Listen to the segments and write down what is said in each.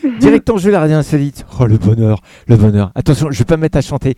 Direct en jeu, la radio insolite. Oh, le bonheur, le bonheur. Attention, je vais pas me mettre à chanter.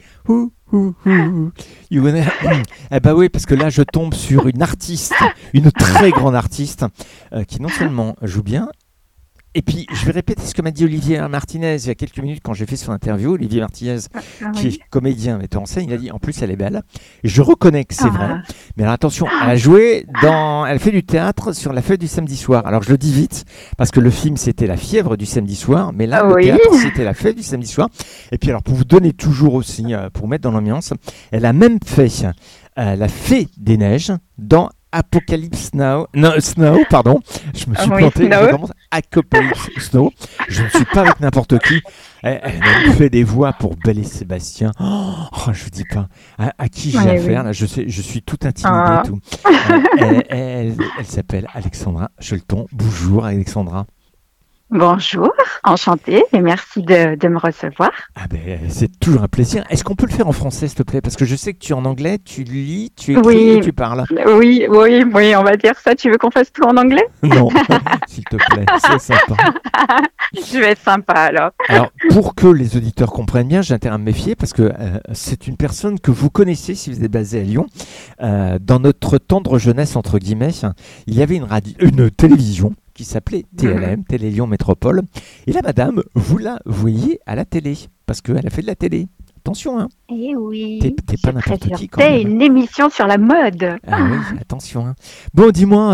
You wanna- Eh bah oui, parce que là, je tombe sur une artiste, une très grande artiste, qui non seulement joue bien, et puis je vais répéter ce que m'a dit Olivier Martinez il y a quelques minutes quand j'ai fait son interview. Olivier Martinez, qui est comédien, metteur en scène, il a dit en plus elle est belle. Et je reconnais que c'est vrai. Mais alors attention, elle a joué elle fait du théâtre sur La Feuille du samedi soir. Alors je le dis vite, parce que le film c'était La Fièvre du samedi soir, mais là le théâtre c'était La Feuille du samedi soir. Et puis alors pour vous donner toujours aussi, pour mettre dans l'ambiance, elle a même fait La Fée des Neiges dans Apocalypse Now. Non, Snow, pardon. Je me suis planté. Je commence Apocalypse Snow. Je ne suis pas avec n'importe qui. Elle a fait des voix pour Belle et Sébastien. Oh, je vous dis pas. À qui j'ai affaire là, je suis tout intimidé. Tout. Elle s'appelle Alexandra Shelton. Bonjour Alexandra. Bonjour, enchantée et merci de me recevoir. Ah ben, c'est toujours un plaisir. Est-ce qu'on peut le faire en français, s'il te plaît? Parce que je sais que tu es en anglais, tu lis, tu écris et tu parles. Oui, on va dire ça. Tu veux qu'on fasse tout en anglais? Non, s'il te plaît, c'est sympa. Je vais être sympa alors. Alors, pour que les auditeurs comprennent bien, j'ai intérêt à me méfier parce que c'est une personne que vous connaissez si vous êtes basé à Lyon. Dans notre tendre jeunesse, entre guillemets, il y avait une télévision qui s'appelait TLM, Télé Lyon Métropole. Et là, madame, vous la voyez à la télé, parce qu'elle a fait de la télé. Attention, hein. Eh oui. T'es pas n'importe qui, quand même. C'était une émission sur la mode. Ah oui, attention, hein. Bon, dis-moi,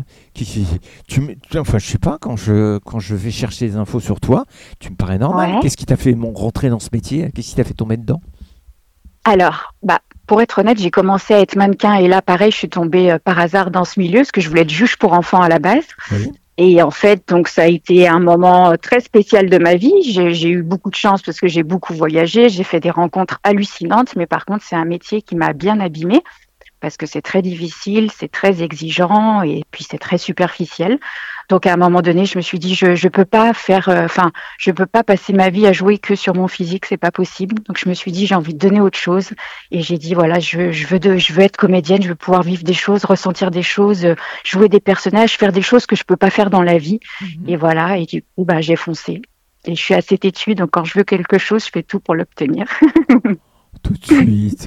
enfin, je sais pas, quand je vais chercher des infos sur toi, tu me parais normal. Ouais. Qu'est-ce qui t'a fait rentrer dans ce métier? Qu'est-ce qui t'a fait tomber dedans? Alors, pour être honnête, j'ai commencé à être mannequin et là, pareil, je suis tombée par hasard dans ce milieu, parce que je voulais être juge pour enfants à la base. Oui. Et en fait, donc ça a été un moment très spécial de ma vie. J'ai eu beaucoup de chance parce que j'ai beaucoup voyagé, j'ai fait des rencontres hallucinantes, mais par contre, c'est un métier qui m'a bien abîmée parce que c'est très difficile, c'est très exigeant et puis c'est très superficiel. Donc à un moment donné, je me suis dit je peux pas je peux pas passer ma vie à jouer que sur mon physique, c'est pas possible. Donc je me suis dit j'ai envie de donner autre chose et j'ai dit voilà, je veux être comédienne, je veux pouvoir vivre des choses, ressentir des choses, jouer des personnages, faire des choses que je peux pas faire dans la vie. Et voilà, et du coup j'ai foncé. Et je suis assez têtue, donc quand je veux quelque chose, je fais tout pour l'obtenir. Tout de suite.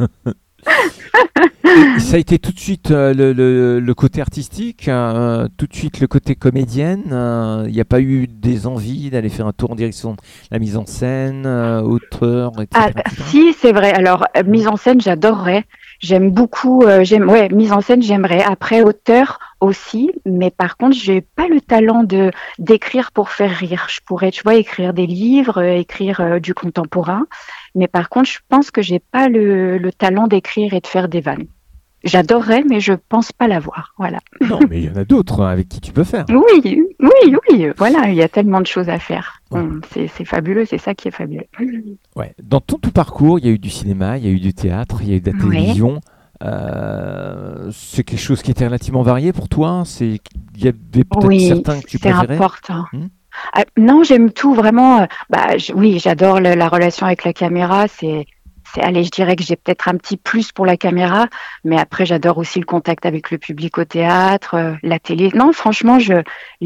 Ça a été tout de suite le côté artistique, tout de suite le côté comédienne. Il n'y a pas eu des envies d'aller faire un tour en direction de la mise en scène, auteur, etc. Si, c'est vrai. Alors, mise en scène, j'adorerais. J'aime beaucoup. Mise en scène, j'aimerais. Après, auteur aussi. Mais par contre, j'ai pas le talent d'écrire pour faire rire. Je pourrais, tu vois, écrire des livres, écrire du contemporain. Mais par contre, je pense que j'ai pas le talent d'écrire et de faire des vannes. J'adorerais, mais je pense pas l'avoir. Voilà. Non, mais il y en a d'autres avec qui tu peux faire. Oui. Voilà, il y a tellement de choses à faire. Ouais. C'est fabuleux, c'est ça qui est fabuleux. Ouais. Dans ton tout parcours, il y a eu du cinéma, il y a eu du théâtre, il y a eu de la télévision. C'est quelque chose qui était relativement varié pour toi. Il y avait peut-être certains que tu préférais. C'est important. Non, j'aime tout vraiment. J'adore la relation avec la caméra. Allez, je dirais que j'ai peut-être un petit plus pour la caméra, mais après j'adore aussi le contact avec le public au théâtre, la télé. Non, franchement, c'est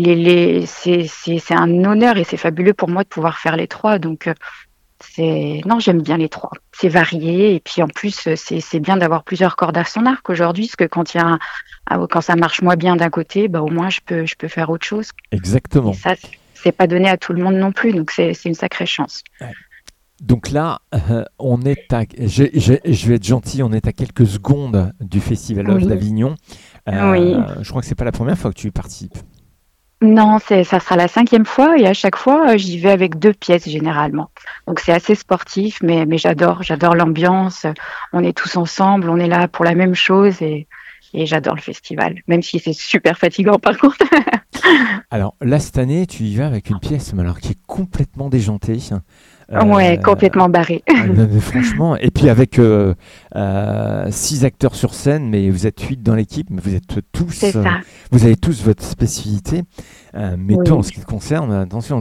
un honneur et c'est fabuleux pour moi de pouvoir faire les trois. Donc j'aime bien les trois. C'est varié et puis en plus c'est bien d'avoir plusieurs cordes à son arc aujourd'hui, parce que quand ça marche moins bien d'un côté, au moins je peux faire autre chose. Exactement. Et ça, c'est pas donné à tout le monde non plus, donc c'est une sacrée chance. Ouais. Donc là, on est je vais être gentil, on est à quelques secondes du Festival Off d'Avignon. Je crois que c'est pas la première fois que tu y participes. Non, ça sera la 5e fois et à chaque fois, j'y vais avec 2 pièces généralement. Donc c'est assez sportif, mais j'adore l'ambiance. On est tous ensemble, on est là pour la même chose et j'adore le festival, même si c'est super fatigant par contre. Alors là, cette année, tu y vas avec une pièce qui est complètement déjantée. Complètement barré. Franchement, et puis avec 6 acteurs sur scène, mais vous êtes 8 dans l'équipe, mais vous êtes tous, vous avez tous votre spécificité. Mais toi, en ce qui te concerne, attention,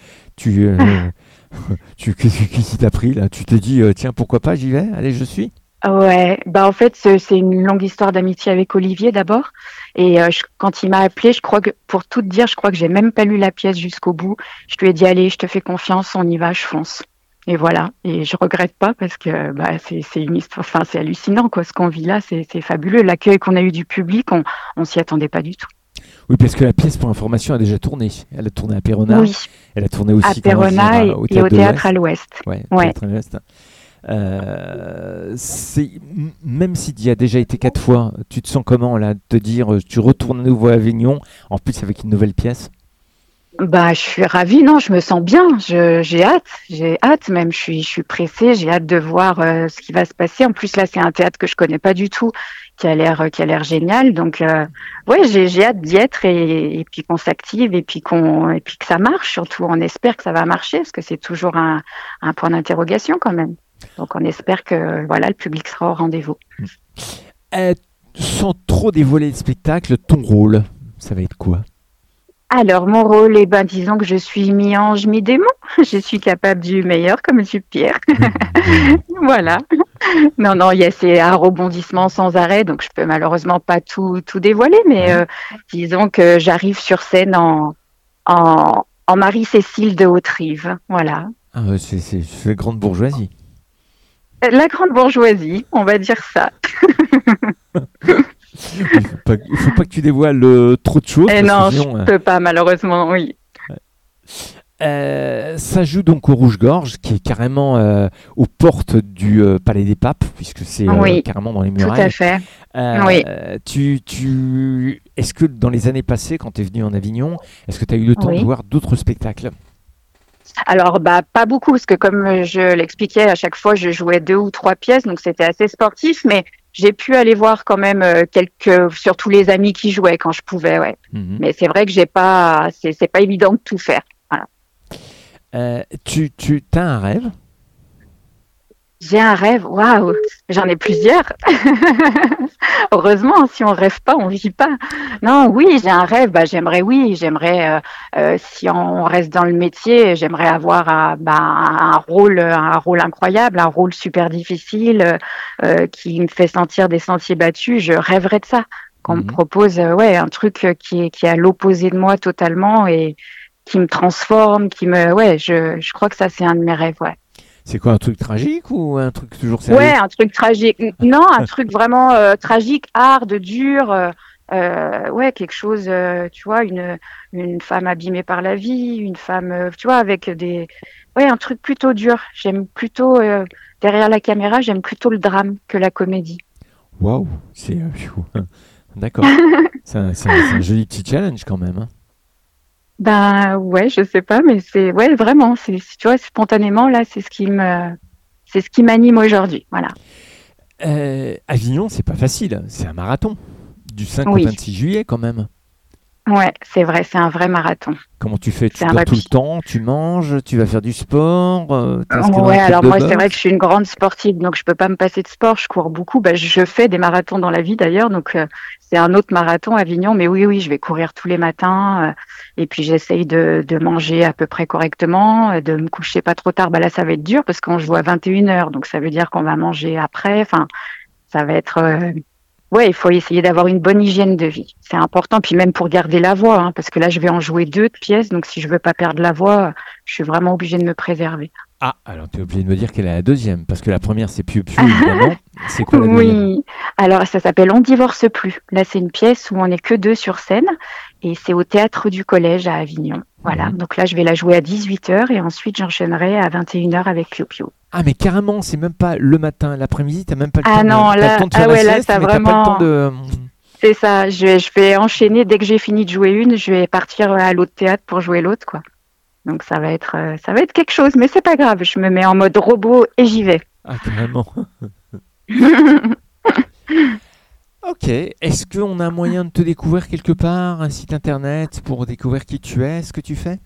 qu'est-ce qui t'a pris là? Tu te dis, tiens, pourquoi pas, j'y vais, allez, je suis. Ouais, bah en fait c'est une longue histoire d'amitié avec Olivier d'abord et quand il m'a appelé, je crois que pour tout te dire, je crois que j'ai même pas lu la pièce jusqu'au bout. Je lui ai dit allez, je te fais confiance, on y va, je fonce. Et voilà, et je regrette pas parce que bah c'est une histoire, enfin c'est hallucinant quoi, ce qu'on vit là, c'est fabuleux. L'accueil qu'on a eu du public, on s'y attendait pas du tout. Oui, parce que la pièce, pour information, a déjà tourné. Elle a tourné à Péronard. Oui, Elle a tourné à aussi, comment dire, Perona au et Théâtre au de théâtre à l'Ouest. l'Ouest. Ouais, au Ouais. Théâtre de l'Ouest. Même si tu y as déjà été 4 fois, tu te sens comment là, de te dire tu retournes à nouveau à Avignon, en plus avec une nouvelle pièce? Bah, je suis ravie, non, je me sens bien. J'ai hâte même. Je suis pressée. J'ai hâte de voir ce qui va se passer. En plus, là, c'est un théâtre que je connais pas du tout, qui a l'air génial. Donc, ouais, j'ai hâte d'y être et puis qu'on s'active et puis que ça marche. Surtout, on espère que ça va marcher parce que c'est toujours un point d'interrogation quand même. Donc, on espère que voilà, le public sera au rendez-vous. Euh, Sans trop dévoiler le spectacle, ton rôle, ça va être quoi? Alors, mon rôle, eh ben, disons que je suis mi-ange, mi-démon. Je suis capable du meilleur comme du pire. Voilà. Non, non, c'est un rebondissement sans arrêt, donc je peux malheureusement pas tout dévoiler, mais Ouais. disons que j'arrive sur scène en Marie-Cécile de Haute-Rive. Voilà. Ah, c'est la grande bourgeoisie. La grande bourgeoisie, on va dire ça. Il faut pas que tu dévoiles trop de choses Et parce que non, je sinon. peux pas, malheureusement, oui. Ça joue donc au Rouge-Gorge, qui est carrément aux portes du Palais des Papes, puisque c'est Oui, carrément dans les tout à murailles. fait. Oui, Est-ce que dans les années passées, quand tu es venu en Avignon, est-ce que tu as eu le temps de oui. voir d'autres spectacles? Alors, bah, pas beaucoup, parce que comme je l'expliquais, à chaque fois, je jouais 2 ou 3 pièces, donc c'était assez sportif, mais j'ai pu aller voir quand même surtout les amis qui jouaient quand je pouvais, ouais. Mhm. Mais c'est vrai que c'est pas évident de tout faire. Voilà. Tu as un rêve? J'ai un rêve, waouh, j'en ai plusieurs. Heureusement, si on rêve pas, on vit pas. Non, oui, j'ai un rêve. Bah, j'aimerais, si on reste dans le métier, j'aimerais avoir un rôle incroyable, un rôle super difficile, qui me fait sentir des sentiers battus. Je rêverais de ça. Qu'on me Mhm. propose, ouais, un truc qui est à l'opposé de moi totalement et qui me transforme, ouais, je crois que ça, c'est un de mes rêves, ouais. C'est quoi, un truc tragique ou un truc toujours Ouais, sérieux? un truc tragique. Non, un truc vraiment tragique, hard, dur. Ouais, quelque chose, tu vois, une femme abîmée par la vie, une femme, tu vois, avec ouais, un truc plutôt dur. J'aime plutôt, derrière la caméra, j'aime plutôt le drame que la comédie. Waouh, pfiou. D'accord. C'est un joli petit challenge quand même, hein. Ben ouais, je sais pas, mais ouais, vraiment, tu vois, spontanément là, c'est ce qui m'anime aujourd'hui. Voilà. Avignon, c'est pas facile, c'est un marathon. Du 5 au Oui, 26 juillet quand même. ouais, c'est vrai, c'est un vrai marathon. Comment tu fais? C'est Tu un dors vrai. tout le temps, tu manges, tu vas faire du sport, t'es inscrit dans un Ouais, club alors de moi, c'est vrai que boxe? je suis une grande sportive, donc je peux pas me passer de sport. Je cours beaucoup. Bah, je fais des marathons dans la vie d'ailleurs, donc c'est un autre marathon à Avignon. Mais oui, oui, je vais courir tous les matins. Et puis j'essaye de manger à peu près correctement, de me coucher pas trop tard. Bah là, ça va être dur parce qu'on joue à 21h, donc ça veut dire qu'on va manger après. Enfin, ça va être. Ouais, il faut essayer d'avoir une bonne hygiène de vie. C'est important. Puis même pour garder la voix, hein, parce que là, je vais en jouer 2 de pièces, donc si je veux pas perdre la voix, je suis vraiment obligée de me préserver. Ah, alors tu es obligé de me dire quelle est la deuxième, parce que la première c'est Piu Piu évidemment. C'est quoi la deuxième? Oui, alors ça s'appelle On divorce plus. Là, c'est une pièce où on n'est que 2 sur scène et c'est au théâtre du collège à Avignon. Voilà, Mhm. donc là, je vais la jouer à 18h et ensuite j'enchaînerai à 21h avec Piu Piu. Ah mais carrément, c'est même pas le matin, l'après-midi, t'as même pas le Ah temps non, t'as le là, temps de faire ah la ouais, là, sieste, ça mais t'as pas le temps vraiment, de. c'est ça. Je vais enchaîner dès que j'ai fini de jouer une, je vais partir à l'autre théâtre pour jouer l'autre, quoi. Donc ça va être quelque chose, mais c'est pas grave. Je me mets en mode robot et j'y vais. Ah carrément. Ok, est-ce qu'on a un moyen de te découvrir quelque part, un site internet pour découvrir qui tu es, ce que tu fais?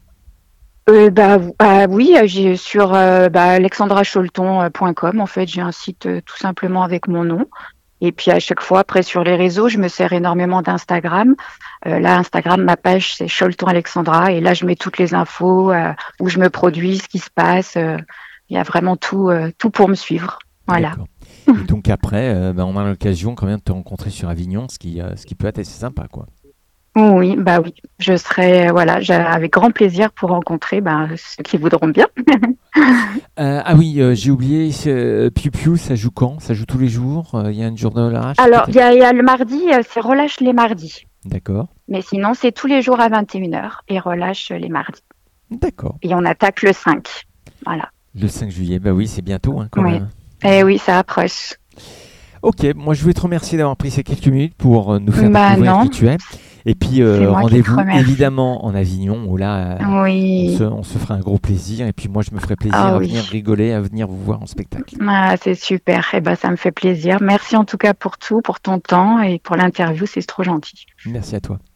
Oui, j'ai sur alexandracholton.com. En fait, j'ai un site tout simplement avec mon nom. Et puis à chaque fois, après sur les réseaux, je me sers énormément d'Instagram. Là, Instagram, ma page, c'est Cholton Alexandra. Et là, je mets toutes les infos, où je me produis, ce qui se passe. Il y a vraiment tout pour me suivre. Voilà. D'accord. Et donc après, on a l'occasion quand même de te rencontrer sur Avignon, ce qui peut être assez sympa, quoi. Oui, bah oui, je serai, avec grand plaisir pour rencontrer ceux qui voudront bien. Ah oui, j'ai oublié, Piu Piu, ça joue quand? Ça joue tous les jours? Il y a une journée de relâche Alors, il peut-être? y a le mardi, c'est relâche les mardis. D'accord, Mais sinon, c'est tous les jours à 21h et relâche les mardis. d'accord. Et on attaque le 5. Voilà. Le 5 juillet, bah oui, c'est bientôt, hein, quand Oui. même. Eh oui, ça approche. Ok, moi je voulais te remercier d'avoir pris ces quelques minutes pour nous faire Bah découvrir non, qui tu es. Et puis c'est moi qui te rendez-vous remercie. évidemment en Avignon, où là Oui. on se fera un gros plaisir. Et puis moi je me ferai plaisir Ah à oui. venir rigoler, à venir vous voir en spectacle. Ah, c'est super. Eh ben, ça me fait plaisir. Merci en tout cas pour tout, pour ton temps et pour l'interview. C'est trop gentil. Merci à toi.